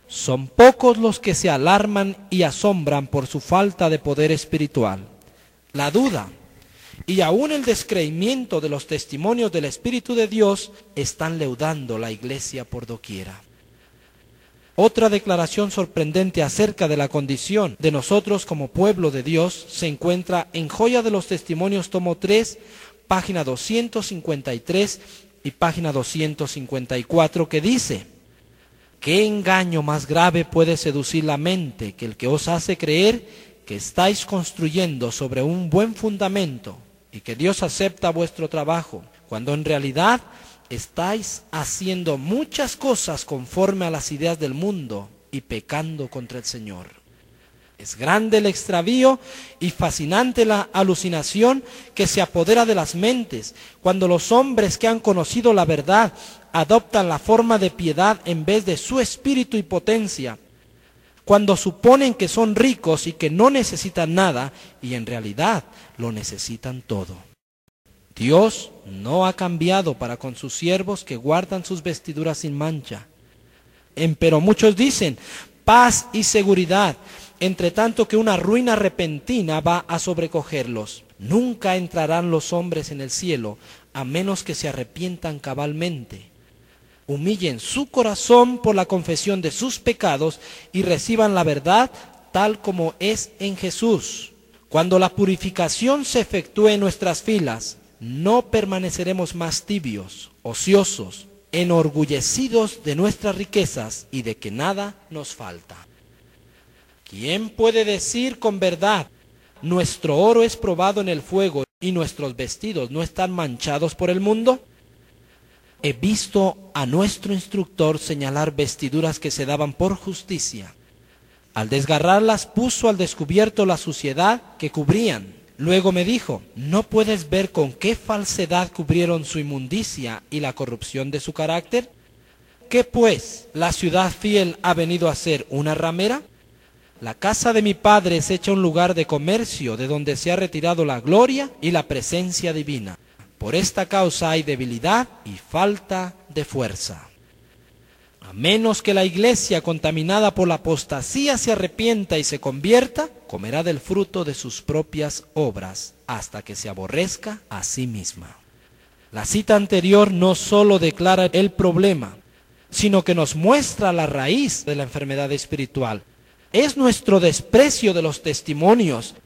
Son pocos los que se alarman y asombran por su falta de poder espiritual. La duda y aún el descreimiento de los testimonios del Espíritu de Dios están leudando la iglesia por doquiera. Otra declaración sorprendente acerca de la condición de nosotros como pueblo de Dios se encuentra en Joya de los Testimonios, tomo 3, página 253 y página 254, que dice: ¿qué engaño más grave puede seducir la mente que el que os hace creer que estáis construyendo sobre un buen fundamento y que Dios acepta vuestro trabajo, cuando en realidad estáis haciendo muchas cosas conforme a las ideas del mundo y pecando contra el Señor? Es grande el extravío y fascinante la alucinación que se apodera de las mentes cuando los hombres que han conocido la verdad adoptan la forma de piedad en vez de su espíritu y potencia, cuando suponen que son ricos y que no necesitan nada y en realidad lo necesitan todo. Dios no ha cambiado para con sus siervos que guardan sus vestiduras sin mancha. Empero muchos dicen paz y seguridad, entre tanto que una ruina repentina va a sobrecogerlos. Nunca entrarán los hombres en el cielo a menos que se arrepientan cabalmente, humillen su corazón por la confesión de sus pecados y reciban la verdad tal como es en Jesús. Cuando la purificación se efectúe en nuestras filas, no permaneceremos más tibios, ociosos, enorgullecidos de nuestras riquezas y de que nada nos falta. ¿Quién puede decir con verdad: nuestro oro es probado en el fuego y nuestros vestidos no están manchados por el mundo? He visto a nuestro instructor señalar vestiduras que se daban por justicia. Al desgarrarlas puso al descubierto la suciedad que cubrían. Luego me dijo: ¿no puedes ver con qué falsedad cubrieron su inmundicia y la corrupción de su carácter? ¿Qué pues? ¿La ciudad fiel ha venido a ser una ramera? La casa de mi padre es hecha un lugar de comercio, de donde se ha retirado la gloria y la presencia divina. Por esta causa hay debilidad y falta de fuerza. A menos que la iglesia contaminada por la apostasía se arrepienta y se convierta, comerá del fruto de sus propias obras, hasta que se aborrezca a sí misma. La cita anterior no solo declara el problema, sino que nos muestra la raíz de la enfermedad espiritual. Es nuestro desprecio de los testimonios